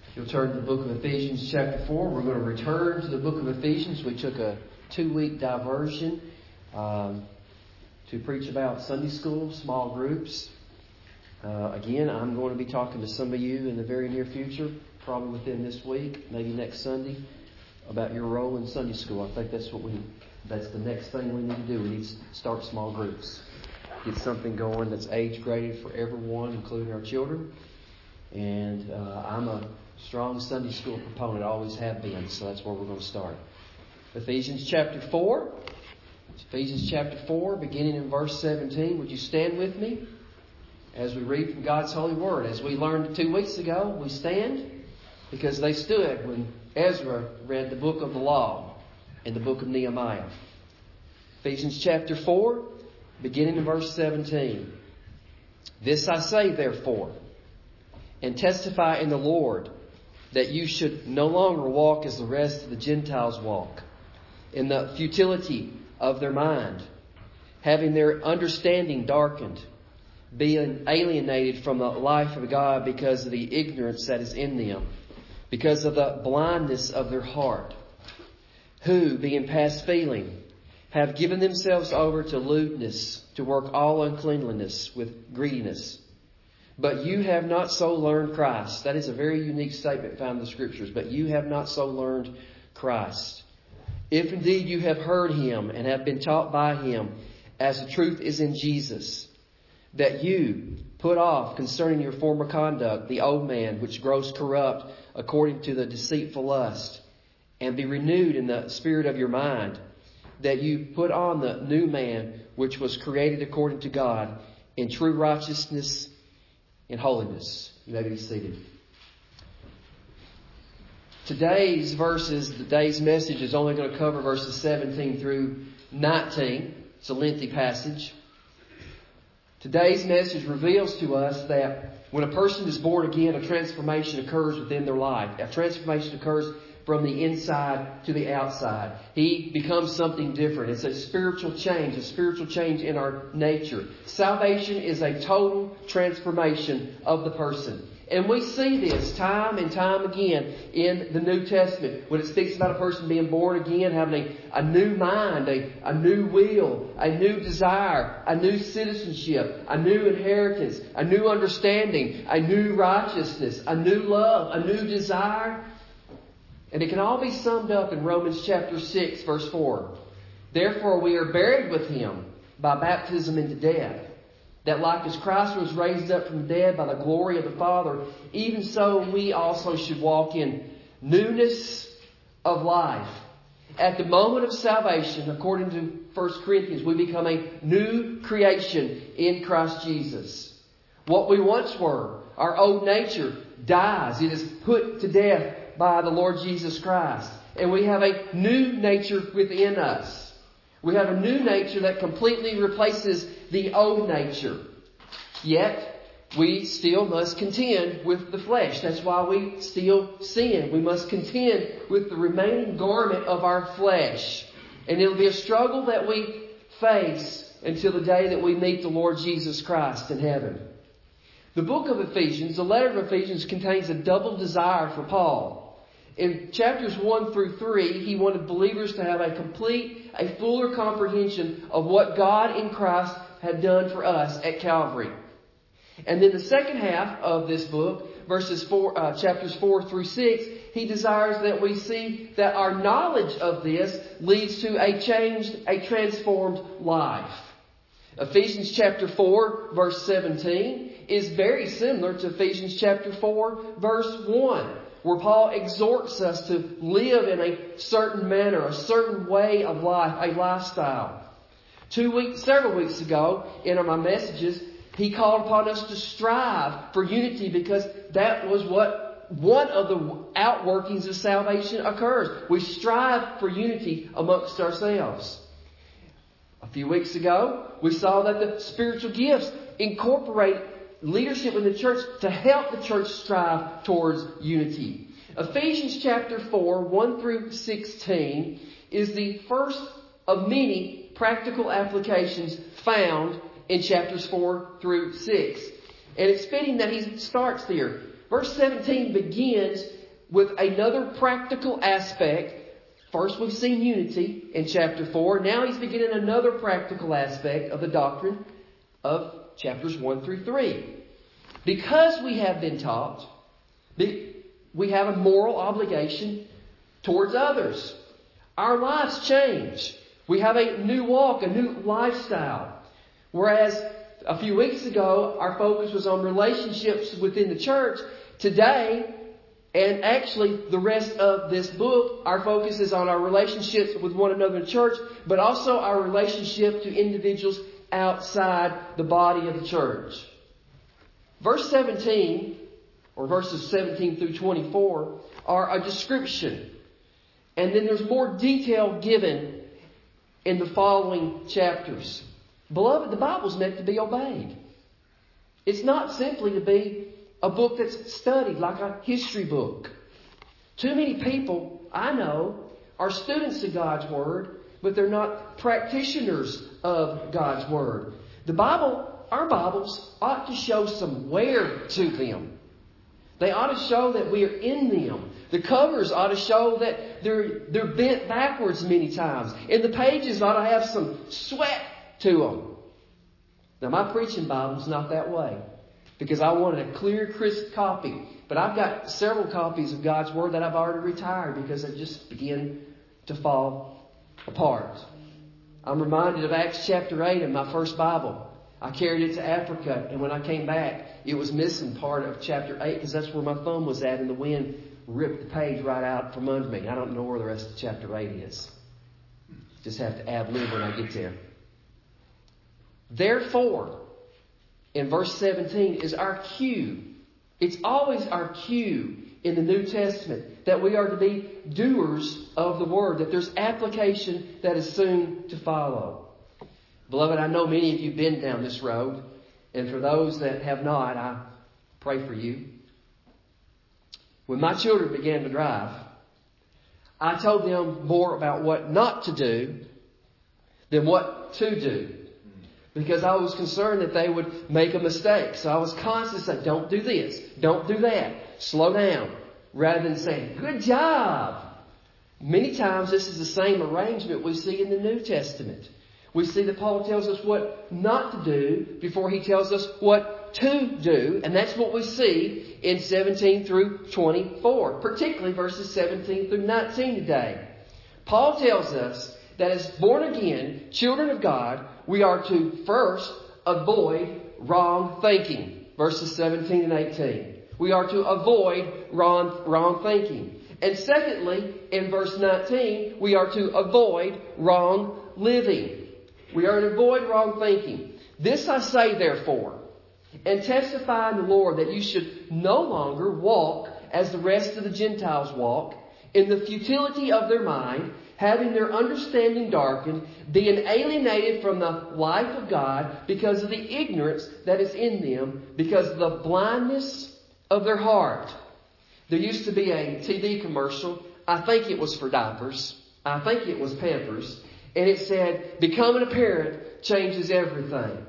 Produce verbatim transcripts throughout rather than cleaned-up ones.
You'll turn to the book of Ephesians chapter four. We're going to return to the book of Ephesians. We took a two-week diversion um, to preach about Sunday school, small groups. Uh, again, I'm going to be talking to some of you in the very near future, probably within this week, maybe next Sunday, about your role in Sunday school. I think that's what we, that's the next thing we need to do. We need to start small groups. Get something going that's age-graded for everyone, including our children. And uh, I'm a strong Sunday school proponent, always have been, so that's where we're going to start. Ephesians chapter four. Ephesians chapter four, beginning in verse seventeen. Would you stand with me as we read from God's holy word? As we learned two weeks ago, we stand because they stood when Ezra read the book of the law and the book of Nehemiah. Ephesians chapter four, beginning in verse seventeen. This I say, therefore, and testify in the Lord, that you should no longer walk as the rest of the Gentiles walk, in the futility of their mind, having their understanding darkened, being alienated from the life of God because of the ignorance that is in them, because of the blindness of their heart, who, being past feeling, have given themselves over to lewdness, to work all uncleanliness with greediness. But you have not so learned Christ. That is a very unique statement found in the Scriptures. But you have not so learned Christ. If indeed you have heard Him and have been taught by Him, as the truth is in Jesus, that you put off concerning your former conduct the old man which grows corrupt according to the deceitful lust, and be renewed in the spirit of your mind, that you put on the new man which was created according to God in true righteousness in holiness. You may be seated. Today's verses, today's message is only going to cover verses seventeen through nineteen. It's a lengthy passage. Today's message reveals to us that when a person is born again, a transformation occurs within their life. A transformation occurs from the inside to the outside. He becomes something different. It's a spiritual change, a spiritual change in our nature. Salvation is a total transformation of the person. And we see this time and time again in the New Testament when it speaks about a person being born again, having a, a new mind, a, a new will, a new desire, a new citizenship, a new inheritance, a new understanding, a new righteousness, a new love, a new desire. And it can all be summed up in Romans chapter six, verse four. Therefore we are buried with Him by baptism into death, that like as Christ was raised up from the dead by the glory of the Father, even so we also should walk in newness of life. At the moment of salvation, according to First Corinthians, we become a new creation in Christ Jesus. What we once were, our old nature, dies. It is put to death by the Lord Jesus Christ. And we have a new nature within us. We have a new nature that completely replaces the old nature. Yet, we still must contend with the flesh. That's why we still sin. We must contend with the remaining garment of our flesh. And it'll be a struggle that we face until the day that we meet the Lord Jesus Christ in heaven. The book of Ephesians, the letter of Ephesians, contains a double desire for Paul. In chapters one through three, he wanted believers to have a complete, a fuller comprehension of what God in Christ had done for us at Calvary. And then the second half of this book, verses four, uh, chapters four through six, he desires that we see that our knowledge of this leads to a changed, a transformed life. Ephesians chapter four, verse seventeen, is very similar to Ephesians chapter four, verse one. Where Paul exhorts us to live in a certain manner, a certain way of life, a lifestyle. Two weeks, several weeks ago, in my messages, he called upon us to strive for unity because that was what one of the outworkings of salvation occurs. We strive for unity amongst ourselves. A few weeks ago, we saw that the spiritual gifts incorporate leadership in the church to help the church strive towards unity. Ephesians chapter four, one through sixteen is the first of many practical applications found in chapters four through six. And it's fitting that he starts there. Verse seventeen begins with another practical aspect. First we've seen unity in chapter four. Now he's beginning another practical aspect of the doctrine of chapters one through three. Because we have been taught, we have a moral obligation towards others. Our lives change. We have a new walk, a new lifestyle. Whereas a few weeks ago, our focus was on relationships within the church. Today, and actually the rest of this book, our focus is on our relationships with one another in church, but also our relationship to individuals outside the body of the church. Verse seventeen, or verses seventeen through twenty-four, are a description. And then there's more detail given in the following chapters. Beloved, the Bible's meant to be obeyed. It's not simply to be a book that's studied like a history book. Too many people I know are students of God's Word, but they're not practitioners of God's Word. The Bible, our Bibles, ought to show some wear to them. They ought to show that we are in them. The covers ought to show that they're, they're bent backwards many times. And the pages ought to have some sweat to them. Now, my preaching Bible's not that way, because I wanted a clear, crisp copy. But I've got several copies of God's Word that I've already retired because they just begin to fall apart. I'm reminded of Acts chapter eight in my first Bible. I carried it to Africa, and when I came back, it was missing part of chapter eight because that's where my thumb was at, and the wind ripped the page right out from under me. I don't know where the rest of chapter eight is. Just have to ad-lib when I get there. Therefore, in verse seventeen is our cue. It's always our cue in the New Testament that we are to be doers of the Word, that there's application that is soon to follow. Beloved, I know many of you have been down this road, and for those that have not, I pray for you. When my children began to drive, I told them more about what not to do than what to do. Because I was concerned that they would make a mistake. So I was constantly saying, don't do this, don't do that, slow down. Rather than saying, good job. Many times this is the same arrangement we see in the New Testament. We see that Paul tells us what not to do before he tells us what to do. And that's what we see in seventeen through twenty-four. Particularly verses seventeen through nineteen today. Paul tells us that as born again children of God, we are to first avoid wrong thinking. Verses seventeen and eighteen. We are to avoid wrong, wrong thinking. And secondly, in verse nineteen, we are to avoid wrong living. We are to avoid wrong thinking. This I say, therefore, and testify in the Lord that you should no longer walk as the rest of the Gentiles walk, in the futility of their mind, having their understanding darkened, being alienated from the life of God because of the ignorance that is in them, because of the blindness of their heart. There used to be a T V commercial. I think it was for diapers. I think it was Pampers. And it said, becoming a parent changes everything.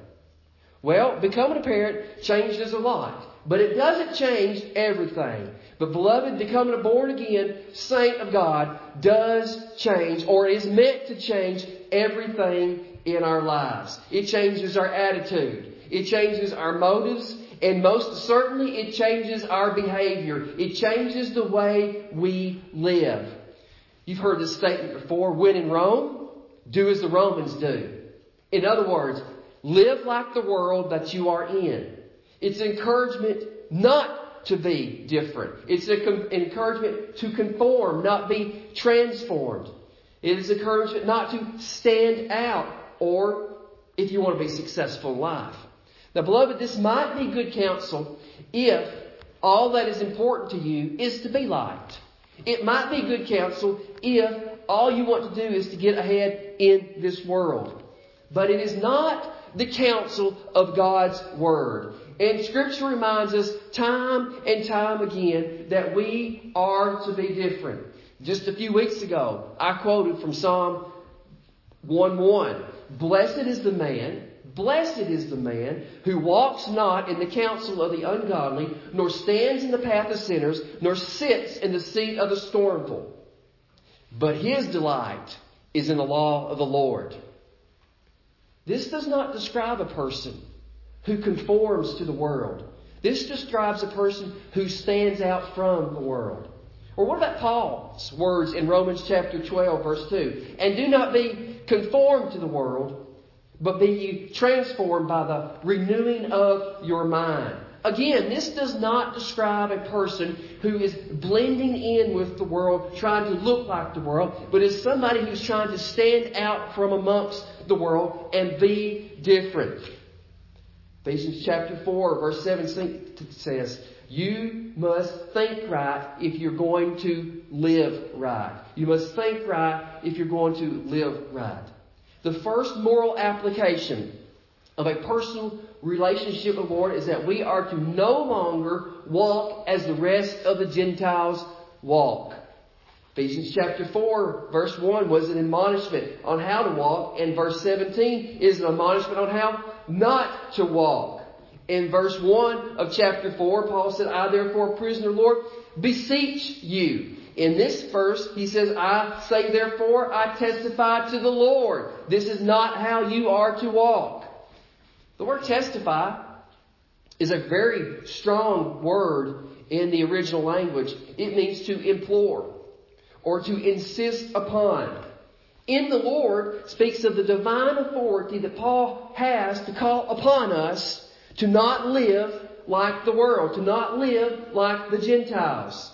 Well, becoming a parent changes a lot. But it doesn't change everything. But beloved, becoming a born-again saint of God does change, or is meant to change everything in our lives. It changes our attitude. It changes our motives. And most certainly, it changes our behavior. It changes the way we live. You've heard this statement before, when in Rome, do as the Romans do. In other words, live like the world that you are in. It's encouragement not to be different. It's an encouragement to conform, not be transformed. It is encouragement not to stand out, or if you want to be successful in life. Now, beloved, this might be good counsel if all that is important to you is to be liked. It might be good counsel if all you want to do is to get ahead in this world. But it is not the counsel of God's Word. And Scripture reminds us time and time again that we are to be different. Just a few weeks ago, I quoted from Psalm one one. Blessed is the man, Blessed is the man who walks not in the counsel of the ungodly, nor stands in the path of sinners, nor sits in the seat of the scornful. But his delight is in the law of the Lord. This does not describe a person who conforms to the world. This describes a person who stands out from the world. Or what about Paul's words in Romans chapter twelve, verse two? And do not be conformed to the world, but be ye transformed by the renewing of your mind. Again, this does not describe a person who is blending in with the world, trying to look like the world, but is somebody who's trying to stand out from amongst the world and be different. Ephesians chapter four, verse seventeen says, you must think right if you're going to live right. You must think right if you're going to live right. The first moral application of a personal relationship with the Lord is that we are to no longer walk as the rest of the Gentiles walk. Ephesians chapter four, verse one was an admonishment on how to walk, and verse seventeen is an admonishment on how not to walk. In verse one of chapter four, Paul said, I therefore, prisoner, Lord, beseech you. In this verse, he says, I say therefore, I testify to the Lord. This is not how you are to walk. The word testify is a very strong word in the original language. It means to implore or to insist upon. In the Lord speaks of the divine authority that Paul has to call upon us to not live like the world, to not live like the Gentiles.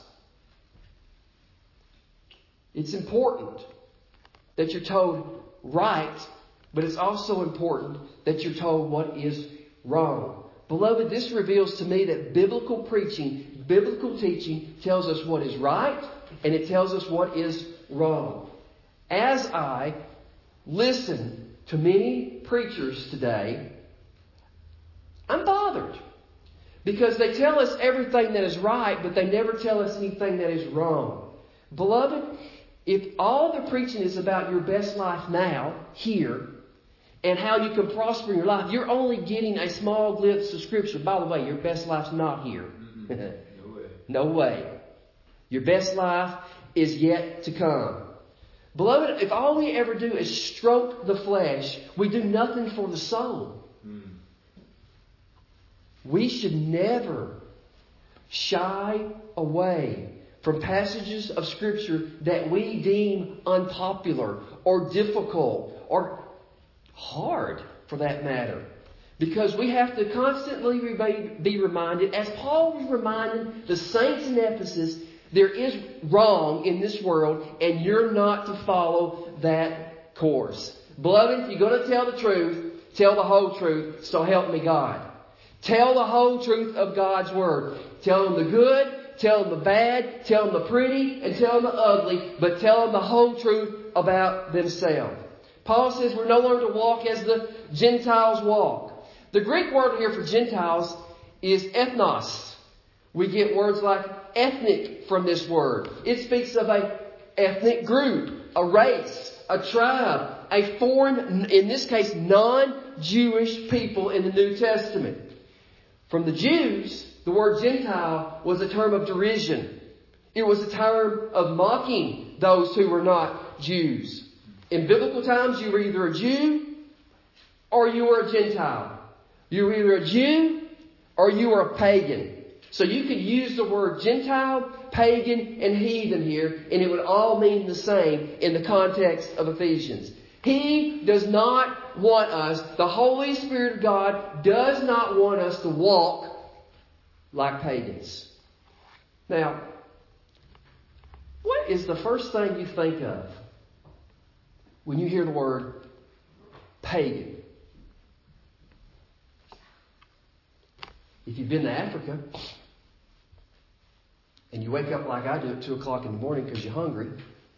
It's important that you're told right, but it's also important that you're told what is wrong. Beloved, this reveals to me that biblical preaching, biblical teaching tells us what is right and it tells us what is wrong. As I listen to many preachers today, I'm bothered because they tell us everything that is right, but they never tell us anything that is wrong. Beloved, if all the preaching is about your best life now, here, and how you can prosper in your life, you're only getting a small glimpse of Scripture. By the way, your best life's not here. No way. No way. Your best life is yet to come. Beloved, if all we ever do is stroke the flesh, we do nothing for the soul. Mm. We should never shy away from passages of Scripture that we deem unpopular or difficult or hard, for that matter. Because we have to constantly be reminded, as Paul was reminding the saints in Ephesus, there is wrong in this world and you're not to follow that course. Beloved, if you're going to tell the truth, tell the whole truth, so help me God. Tell the whole truth of God's Word. Tell them the good, tell them the bad, tell them the pretty, and tell them the ugly, but tell them the whole truth about themselves. Paul says we're no longer to walk as the Gentiles walk. The Greek word here for Gentiles is ethnos. We get words like ethnic from this word. It speaks of an ethnic group, a race, a tribe, a foreign, in this case, non-Jewish people in the New Testament. From the Jews, the word Gentile was a term of derision. It was a term of mocking those who were not Jews. In biblical times, you were either a Jew or you were a Gentile. You were either a Jew or you were a pagan. So you could use the word Gentile, pagan, and heathen here, and it would all mean the same in the context of Ephesians. He does not want us, the Holy Spirit of God does not want us to walk like pagans. Now, what is the first thing you think of when you hear the word pagan? If you've been to Africa and you wake up like I do at two o'clock in the morning because you're hungry,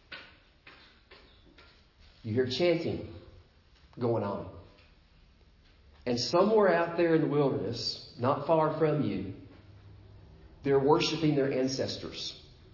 you hear chanting going on. And somewhere out there in the wilderness, not far from you, they're worshiping their ancestors.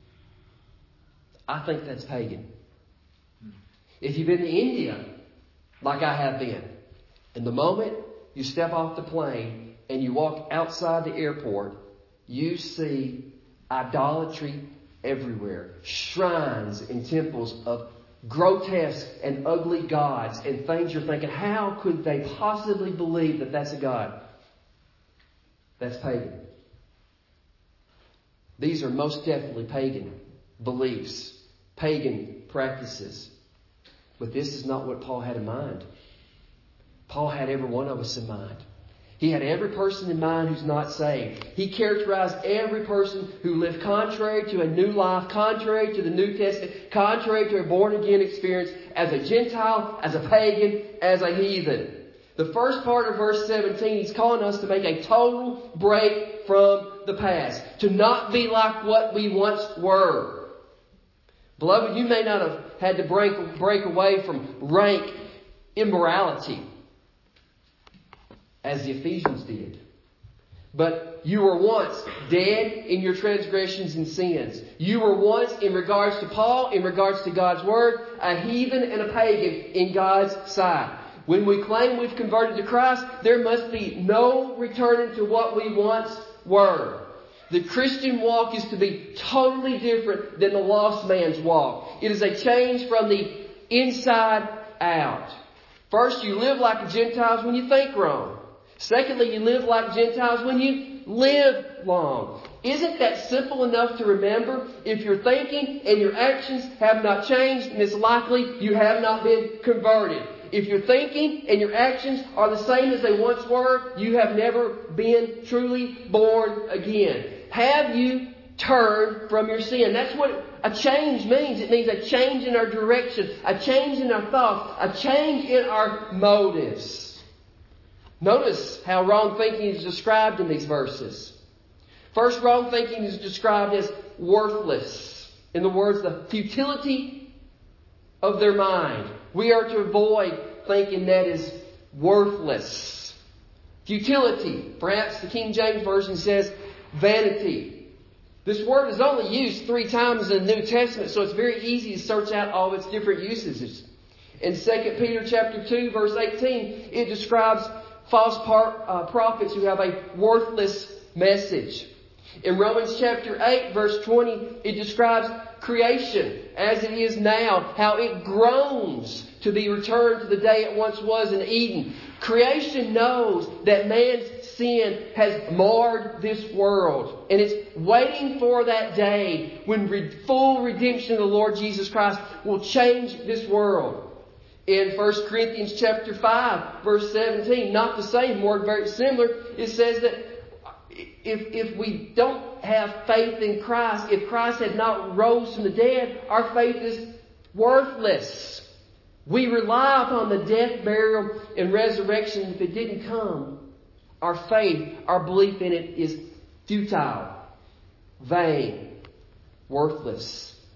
I think that's pagan. If you've been to India, like I have been, and the moment you step off the plane, and you walk outside the airport, you see idolatry everywhere. Shrines and temples of grotesque and ugly gods and things you're thinking, how could they possibly believe that that's a God? That's pagan. These are most definitely pagan beliefs, pagan practices. But this is not what Paul had in mind. Paul had every one of us in mind. He had every person in mind who's not saved. He characterized every person who lived contrary to a new life, contrary to the New Testament, contrary to a born-again experience, as a Gentile, as a pagan, as a heathen. The first part of verse seventeen, he's calling us to make a total break from the past. To not be like what we once were. Beloved, you may not have had to break, break away from rank immorality as the Ephesians did. But you were once dead in your transgressions and sins. You were once, in regards to Paul, in regards to God's Word, a heathen and a pagan in God's sight. When we claim we've converted to Christ, there must be no returning to what we once were. The Christian walk is to be totally different than the lost man's walk. It is a change from the inside out. First, you live like Gentiles when you think wrong. Secondly, you live like Gentiles when you live long. Isn't that simple enough to remember? If your thinking and your actions have not changed, then it's likely you have not been converted. If your thinking and your actions are the same as they once were, you have never been truly born again. Have you turned from your sin? That's what a change means. It means a change in our direction, a change in our thoughts, a change in our motives. Notice how wrong thinking is described in these verses. First, wrong thinking is described as worthless. In the words, the futility of their mind. We are to avoid thinking that is worthless. Futility. Perhaps the King James Version says vanity. This word is only used three times in the New Testament, so it's very easy to search out all its different usages. In Second Peter chapter two, verse eighteen, it describes false par- uh, prophets who have a worthless message. In Romans chapter eight, verse twenty, it describes creation as it is now, how it groans to be returned to the day it once was in Eden. Creation knows that man's sin has marred this world, and it's waiting for that day when re- full redemption of the Lord Jesus Christ will change this world. In First Corinthians chapter five, verse seventeen, not the same word, very similar, it says that If, if we don't have faith in Christ, if Christ had not rose from the dead, our faith is worthless. We rely upon the death, burial, and resurrection. If it didn't come, our faith, our belief in it is futile, vain, worthless.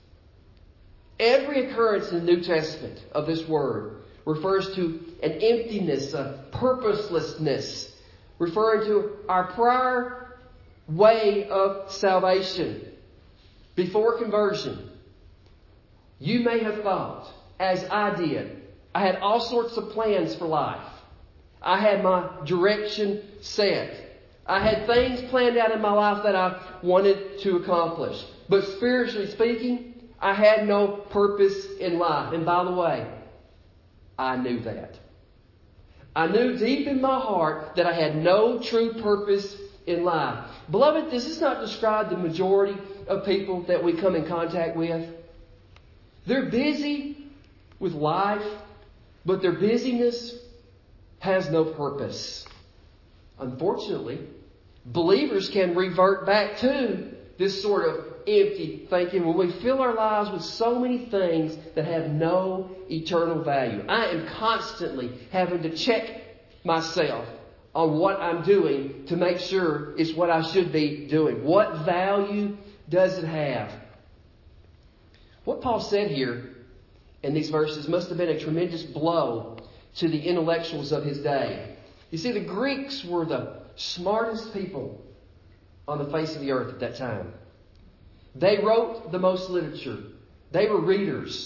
Every occurrence in the New Testament of this word refers to an emptiness, a purposelessness, referring to our prior way of salvation. Before conversion, you may have thought, as I did, I had all sorts of plans for life. I had my direction set. I had things planned out in my life that I wanted to accomplish. But spiritually speaking, I had no purpose in life. And by the way, I knew that. I knew deep in my heart that I had no true purpose in life. Beloved, does this not describe the majority of people that we come in contact with? They're busy with life, but their busyness has no purpose. Unfortunately, believers can revert back to this sort of empty thinking when we fill our lives with so many things that have no eternal value. I am constantly having to check myself on what I'm doing to make sure it's what I should be doing. What value does it have? What Paul said here in these verses must have been a tremendous blow to the intellectuals of his day. You see, the Greeks were the smartest people on the face of the earth at that time. They wrote the most literature. They were readers.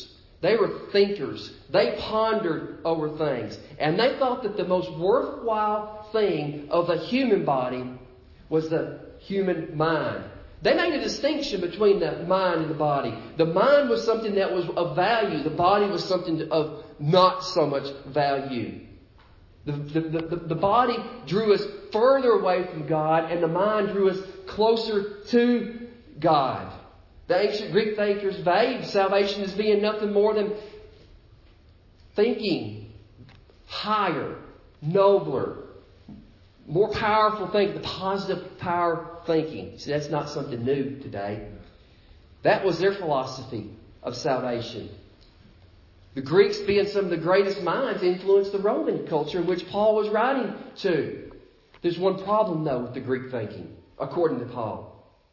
They were thinkers. They pondered over things. And they thought that the most worthwhile thing of the human body was the human mind. They made a distinction between the mind and the body. The mind was something that was of value. The body was something of not so much value. The, the, the, the body drew us further away from God, and the mind drew us closer to God. The ancient Greek thinkers valued salvation as being nothing more than thinking higher, nobler, more powerful thinking, the positive power thinking. See, that's not something new today. That was their philosophy of salvation. The Greeks, being some of the greatest minds, influenced the Roman culture in which Paul was writing to. There's one problem, though, with the Greek thinking, according to Paul.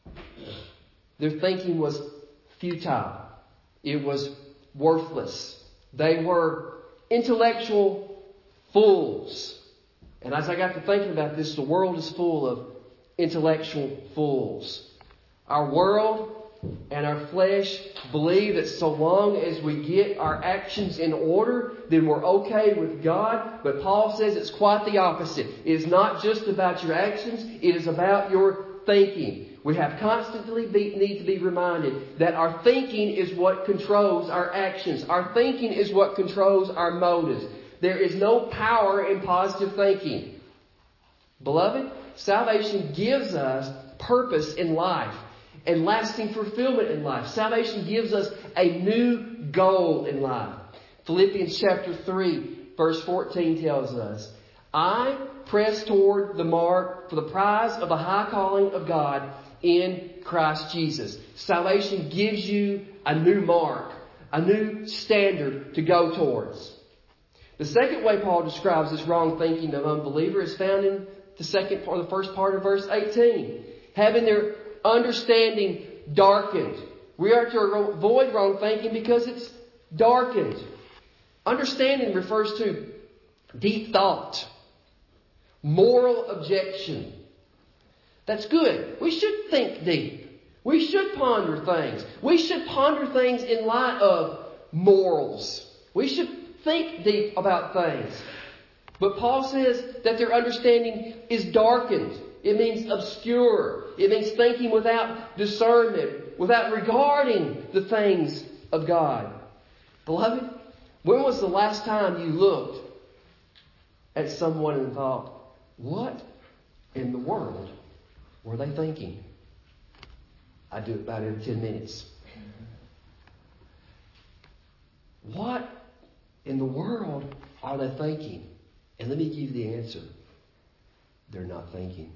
Their thinking was futile. It was worthless. They were intellectual fools. And as I got to thinking about this, the world is full of intellectual fools. Our world and our flesh believe that so long as we get our actions in order, then we're okay with God. But Paul says it's quite the opposite. It is not just about your actions. It is about your thinking. We have constantly be, need to be reminded that our thinking is what controls our actions. Our thinking is what controls our motives. There is no power in positive thinking. Beloved, salvation gives us purpose in life and lasting fulfillment in life. Salvation gives us a new goal in life. Philippians chapter three, verse fourteen tells us, I press toward the mark for the prize of the high calling of God in Christ Jesus. Salvation gives you a new mark, a new standard to go towards. The second way Paul describes this wrong thinking of unbeliever is found in the second part, the first part of verse eighteen. Having their understanding darkened. We are to avoid wrong thinking because it's darkened. Understanding refers to deep thought, moral objection. That's good. We should think deep. We should ponder things. We should ponder things in light of morals. We should think deep about things. But Paul says that their understanding is darkened. It means obscure. It means thinking without discernment, without regarding the things of God. Beloved, when was the last time you looked at someone and thought, what in the world were they thinking? I do it about every ten minutes. What in the world are they thinking? And let me give you the answer. They're not thinking.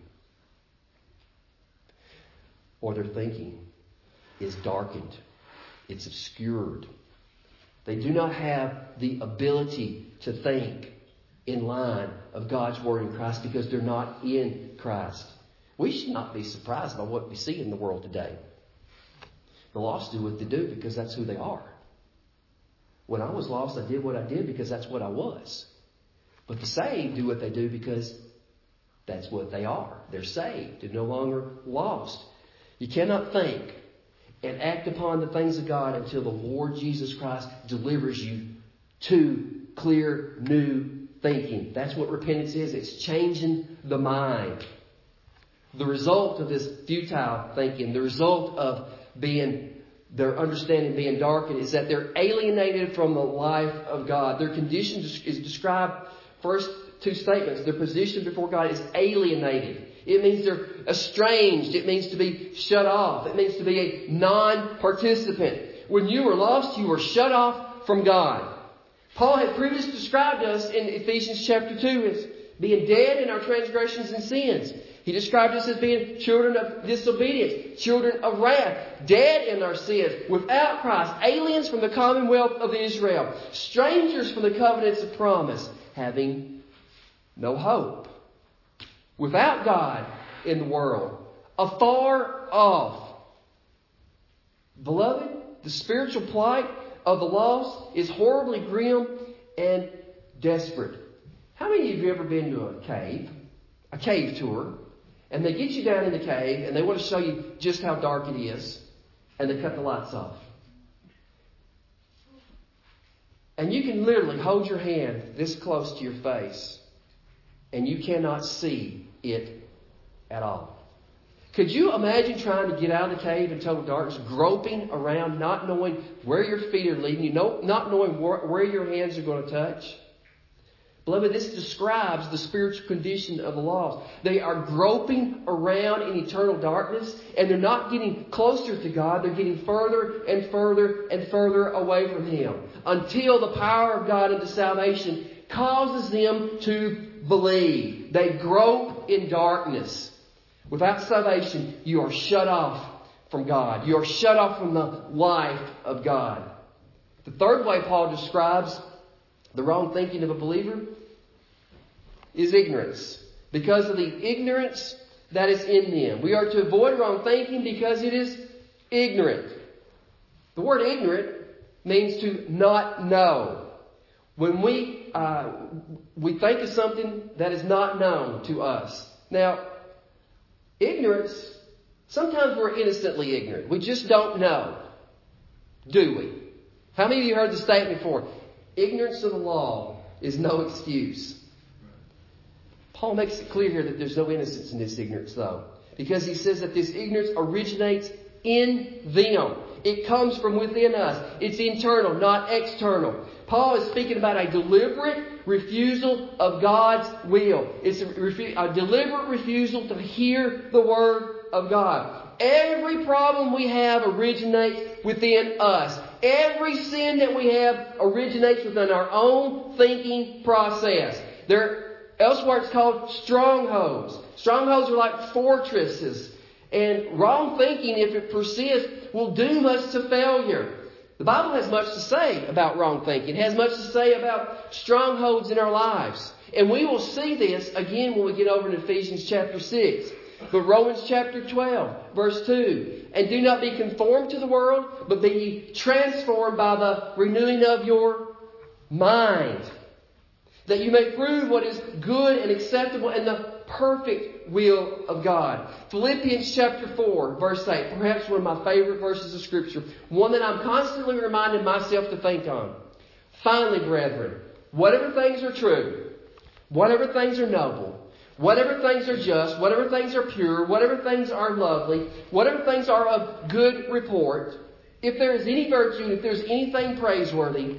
Or their thinking is darkened. It's obscured. They do not have the ability to think in line of God's Word in Christ because they're not in Christ. We should not be surprised by what we see in the world today. The lost do what they do because that's who they are. When I was lost, I did what I did because that's what I was. But the saved do what they do because that's what they are. They're saved. They're no longer lost. You cannot think and act upon the things of God until the Lord Jesus Christ delivers you to clear, new thinking. That's what repentance is. It's changing the mind. The result of this futile thinking, the result of being their understanding being darkened, is that they're alienated from the life of God. Their condition is described, first two statements. Their position before God is alienated. It means they're estranged. It means to be shut off. It means to be a non-participant. When you were lost, you were shut off from God. Paul had previously described us in Ephesians chapter two as being dead in our transgressions and sins. He described us as being children of disobedience, children of wrath, dead in our sins, without Christ, aliens from the commonwealth of Israel, strangers from the covenants of promise, having no hope, without God in the world, afar off. Beloved, the spiritual plight of the lost is horribly grim and desperate. How many of you have ever been to a cave, a cave tour, and they get you down in the cave and they want to show you just how dark it is, and they cut the lights off? And you can literally hold your hand this close to your face and you cannot see it at all. Could you imagine trying to get out of the cave in total darkness, groping around, not knowing where your feet are leading you, not knowing where, where your hands are going to touch? Beloved, this describes the spiritual condition of the lost. They are groping around in eternal darkness, and they're not getting closer to God. They're getting further and further and further away from Him, until the power of God into salvation causes them to believe. They grope in darkness. Without salvation, you are shut off from God. You are shut off from the life of God. The third way Paul describes the wrong thinking of a believer is ignorance. Because of the ignorance that is in them. We are to avoid wrong thinking because it is ignorant. The word ignorant means to not know. When we uh, we think of something that is not known to us. Now, ignorance, sometimes we're innocently ignorant. We just don't know. Do we? How many of you heard the statement before? Ignorance of the law is no excuse. Paul makes it clear here that there's no innocence in this ignorance, though. Because he says that this ignorance originates in them. It comes from within us. It's internal, not external. Paul is speaking about a deliberate refusal of God's will. It's a, refu- a deliberate refusal to hear the Word of God. Every problem we have originates within us. Every sin that we have originates within our own thinking process. There, elsewhere it's called strongholds. Strongholds are like fortresses. And wrong thinking, if it persists, will doom us to failure. The Bible has much to say about wrong thinking. It has much to say about strongholds in our lives. And we will see this again when we get over in Ephesians chapter six. But Romans chapter twelve, verse two. And do not be conformed to the world, but be ye transformed by the renewing of your mind, that you may prove what is good and acceptable and the perfect will of God. Philippians chapter four, verse eight. Perhaps one of my favorite verses of Scripture. One that I'm constantly reminding myself to think on. Finally, brethren, whatever things are true, whatever things are noble, whatever things are just, whatever things are pure, whatever things are lovely, whatever things are of good report, if there is any virtue, if there's anything praiseworthy,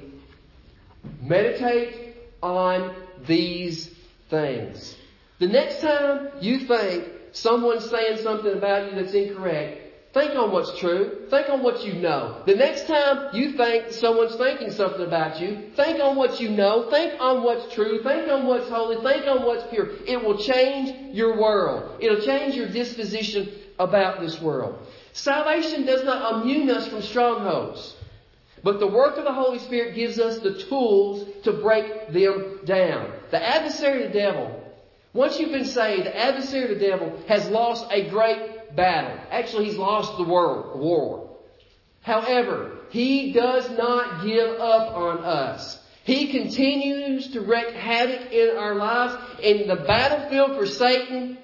meditate on these things. The next time you think someone's saying something about you that's incorrect, think on what's true. Think on what you know. The next time you think someone's thinking something about you, think on what you know. Think on what's true. Think on what's holy. Think on what's pure. It will change your world. It'll change your disposition about this world. Salvation does not immune us from strongholds. But the work of the Holy Spirit gives us the tools to break them down. The adversary of the devil, once you've been saved, the adversary of the devil has lost a great battle. Actually, he's lost the world, war. However, he does not give up on us. He continues to wreak havoc in our lives. And the battlefield for Satan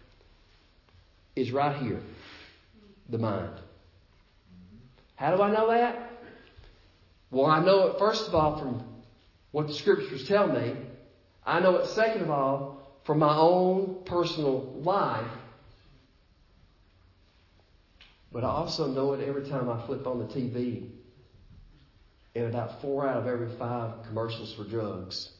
is right here. The mind. How do I know that? Well, I know it, first of all, from what the Scriptures tell me. I know it, second of all, from my own personal life. But I also know it every time I flip on the T V. And about four out of every five commercials for drugs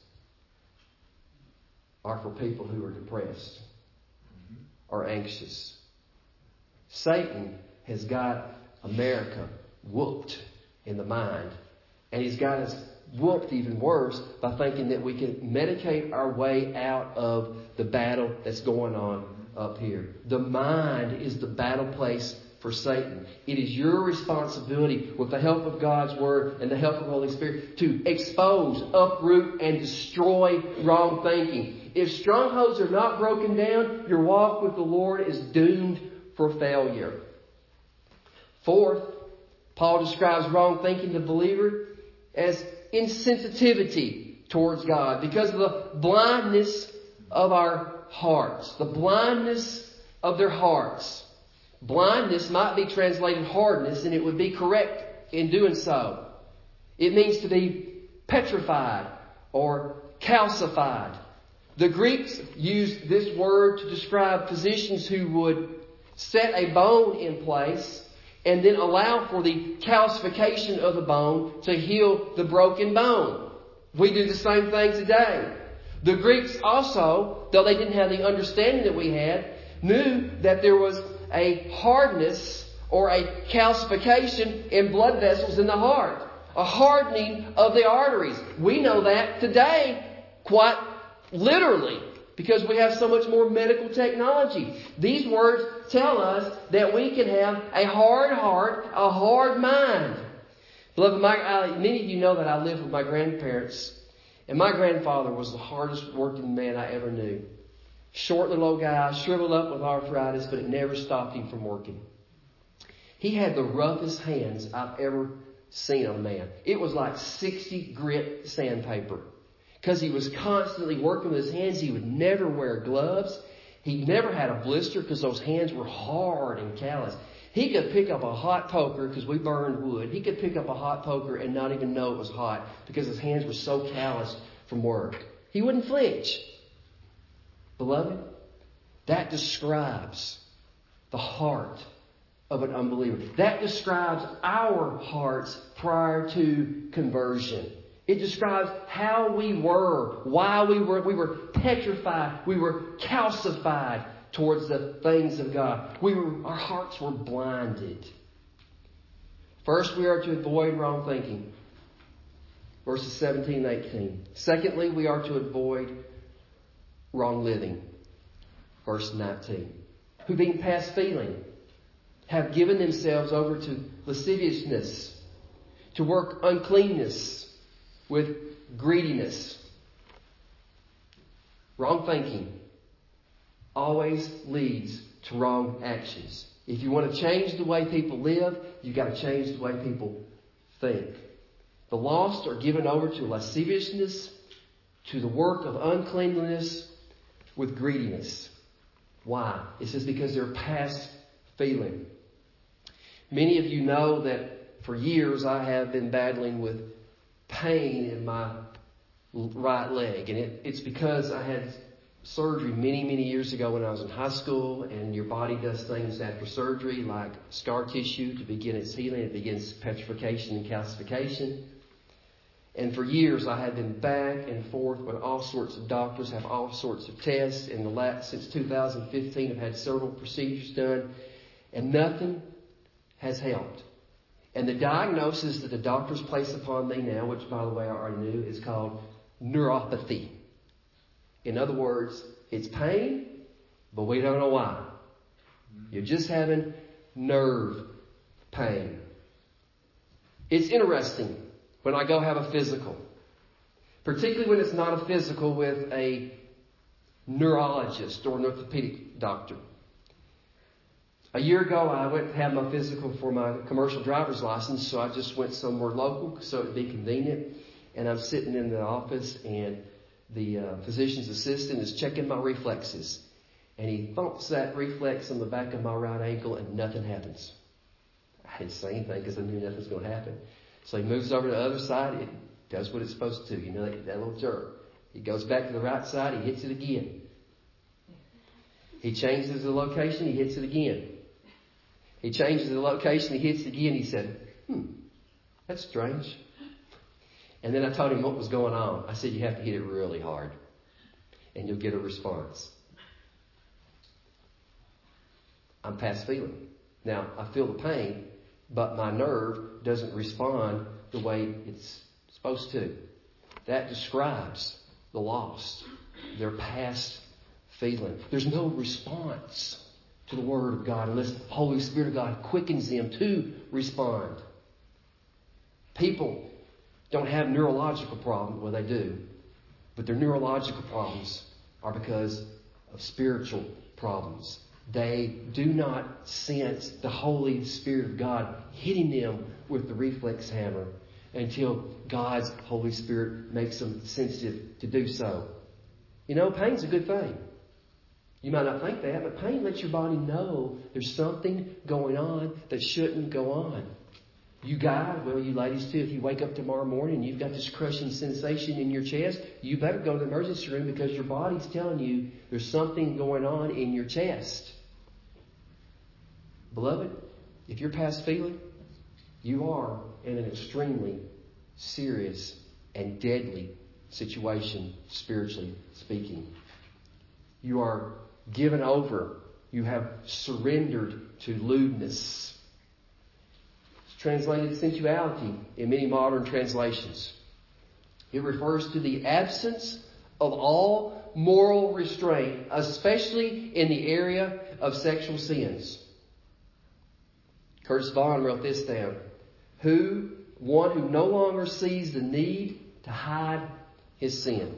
are for people who are depressed or anxious. Satan has got America whooped in the mind. And he's got us whooped even worse by thinking that we can medicate our way out of the battle that's going on up here. The mind is the battle place for Satan. It is your responsibility, with the help of God's Word and the help of the Holy Spirit, to expose, uproot, and destroy wrong thinking. If strongholds are not broken down, your walk with the Lord is doomed for failure. Fourth, Paul describes wrong thinking to the believer as insensitivity towards God because of the blindness of our hearts. The blindness of their hearts. Blindness might be translated hardness, and it would be correct in doing so. It means to be petrified or calcified. The Greeks used this word to describe physicians who would set a bone in place and then allow for the calcification of the bone to heal the broken bone. We do the same thing today. The Greeks also, though they didn't have the understanding that we had, knew that there was a hardness or a calcification in blood vessels in the heart. A hardening of the arteries. We know that today quite literally because we have so much more medical technology. These words tell us that we can have a hard heart, a hard mind. Beloved, my, I, many of you know that I lived with my grandparents. And my grandfather was the hardest working man I ever knew. Short little guy, shriveled up with arthritis, but it never stopped him from working. He had the roughest hands I've ever seen on a man. It was like sixty grit sandpaper. Because he was constantly working with his hands. He would never wear gloves. He never had a blister because those hands were hard and callous. He could pick up a hot poker because we burned wood. He could pick up a hot poker and not even know it was hot because his hands were so calloused from work. He wouldn't flinch. Beloved, that describes the heart of an unbeliever. That describes our hearts prior to conversion. It describes how we were, why we were. We were petrified. We were calcified towards the things of God. We were, our hearts were blinded. First, we are to avoid wrong thinking. Verses seventeen and eighteen. Secondly, we are to avoid wrong living. Verse nineteen. Who being past feeling have given themselves over to lasciviousness, to work uncleanness with greediness. Wrong thinking always leads to wrong actions. If you want to change the way people live, you've got to change the way people think. The lost are given over to lasciviousness, to the work of uncleanliness with greediness. Why? It says because they're past feeling. Many of you know that for years I have been battling with pain in my right leg. And it, it's because I had surgery many, many years ago when I was in high school. And your body does things after surgery like scar tissue to begin its healing. It begins petrification and calcification. And for years I had been back and forth with all sorts of doctors, have all sorts of tests. In the last, since two thousand fifteen, I've had several procedures done. And nothing has helped. And the diagnosis that the doctors place upon me now, which, by the way, I already knew, is called neuropathy. In other words, it's pain, but we don't know why. You're just having nerve pain. It's interesting when I go have a physical, particularly when it's not a physical with a neurologist or an orthopedic doctor. A year ago, I went to have my physical for my commercial driver's license, so I just went somewhere local so it would be convenient. And I'm sitting in the office, and the uh, physician's assistant is checking my reflexes. And he thumps that reflex on the back of my right ankle, and nothing happens. I didn't say anything because I knew nothing was going to happen. So he moves over to the other side. It does what it's supposed to. You know, that, that little jerk. He goes back to the right side. He hits it again. He changes the location. He hits it again. He changes the location, he hits it again. He said, hmm, that's strange. And then I told him what was going on. I said, you have to hit it really hard, and you'll get a response. I'm past feeling. Now, I feel the pain, but my nerve doesn't respond the way it's supposed to. That describes the lost. They're past feeling. There's no response to the Word of God unless the Holy Spirit of God quickens them to respond. People don't have neurological problems. Well, they do. But their neurological problems are because of spiritual problems. They do not sense the Holy Spirit of God hitting them with the reflex hammer until God's Holy Spirit makes them sensitive to do so. You know, pain's a good thing. You might not think that, but pain lets your body know there's something going on that shouldn't go on. You guys, well, you ladies too, if you wake up tomorrow morning and you've got this crushing sensation in your chest, you better go to the emergency room because your body's telling you there's something going on in your chest. Beloved, if you're past feeling, you are in an extremely serious and deadly situation, spiritually speaking. You are given over. You have surrendered to lewdness. It's translated sensuality in many modern translations. It refers to the absence of all moral restraint, especially in the area of sexual sins. Curtis Vaughan wrote this down. Who, one who no longer sees the need to hide his sin.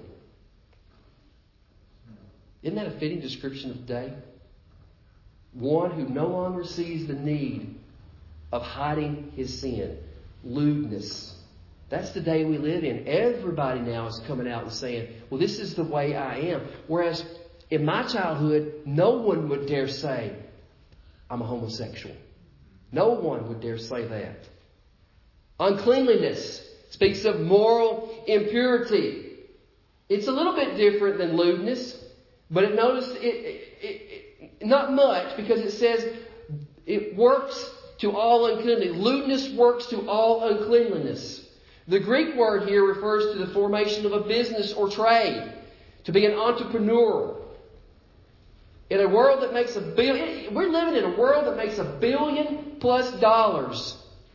Isn't that a fitting description of the day? One who no longer sees the need of hiding his sin. Lewdness. That's the day we live in. Everybody now is coming out and saying, well, this is the way I am. Whereas in my childhood, no one would dare say, I'm a homosexual. No one would dare say that. Uncleanliness speaks of moral impurity. It's a little bit different than lewdness, but it notice it, it, it not much because it says it works to all uncleanliness. Lewdness works to all uncleanliness. The Greek word here refers to the formation of a business or trade, to be an entrepreneur. In a world that makes a billion, we're living in a world that makes a billion plus dollars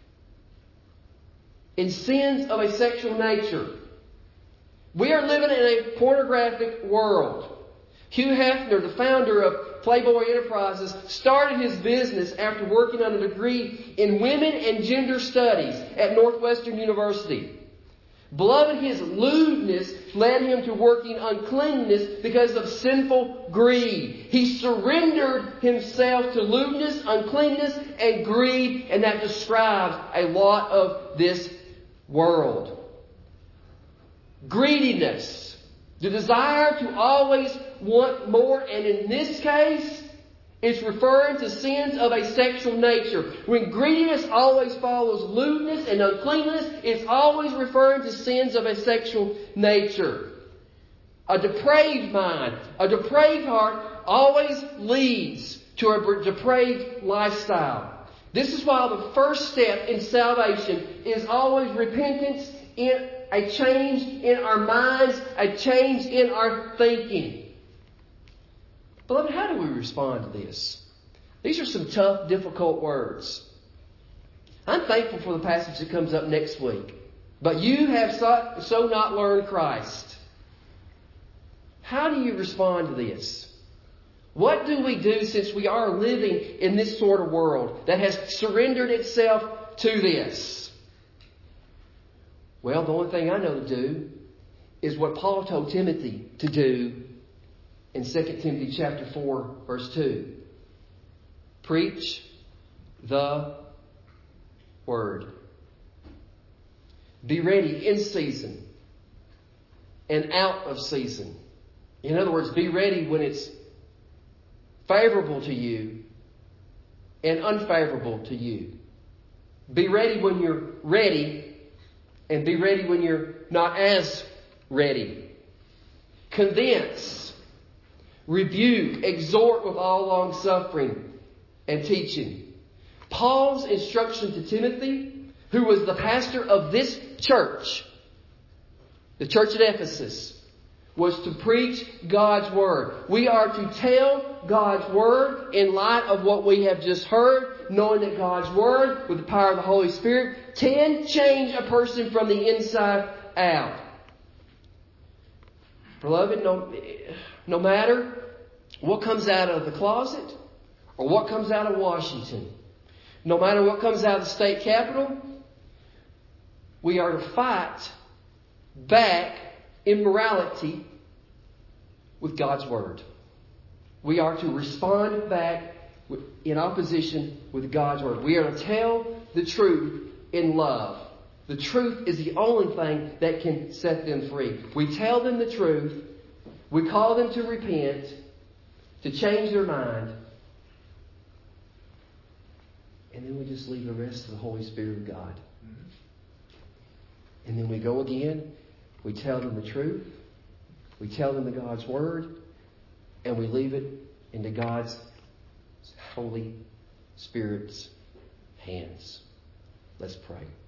in sins of a sexual nature. We are living in a pornographic world. Hugh Hefner, the founder of Playboy Enterprises, started his business after working on a degree in women and gender studies at Northwestern University. Beloved, his lewdness led him to working uncleanness because of sinful greed. He surrendered himself to lewdness, uncleanness, and greed, and that describes a lot of this world. Greediness, the desire to always want more, and in this case, it's referring to sins of a sexual nature. When greediness always follows lewdness and uncleanness, it's always referring to sins of a sexual nature. A depraved mind, a depraved heart always leads to a depraved lifestyle. This is why the first step in salvation is always repentance, in a change in our minds, a change in our thinking. Beloved, how do we respond to this? These are some tough, difficult words. I'm thankful for the passage that comes up next week. But you have so, so not learned Christ. How do you respond to this? What do we do since we are living in this sort of world that has surrendered itself to this? Well, the only thing I know to do is what Paul told Timothy to do in Second Timothy chapter four, verse two. Preach the word. Be ready in season and out of season. In other words, be ready when it's favorable to you and unfavorable to you. Be ready when you're ready, and be ready when you're not as ready. Convince, rebuke, exhort with all long suffering and teaching. Paul's instruction to Timothy, who was the pastor of this church, the church at Ephesus, was to preach God's Word. We are to tell God's Word in light of what we have just heard, knowing that God's Word, with the power of the Holy Spirit, can change a person from the inside out. Beloved, no, no matter what comes out of the closet or what comes out of Washington, no matter what comes out of the state capitol, we are to fight back immorality with God's Word. We are to respond back in opposition with God's Word. We are to tell the truth in love. The truth is the only thing that can set them free. We tell them the truth. We call them to repent, to change their mind. And then we just leave the rest to the Holy Spirit of God. And then we go again. We tell them the truth. We tell them the God's Word. And we leave it into God's Holy Spirit's hands. Let's pray.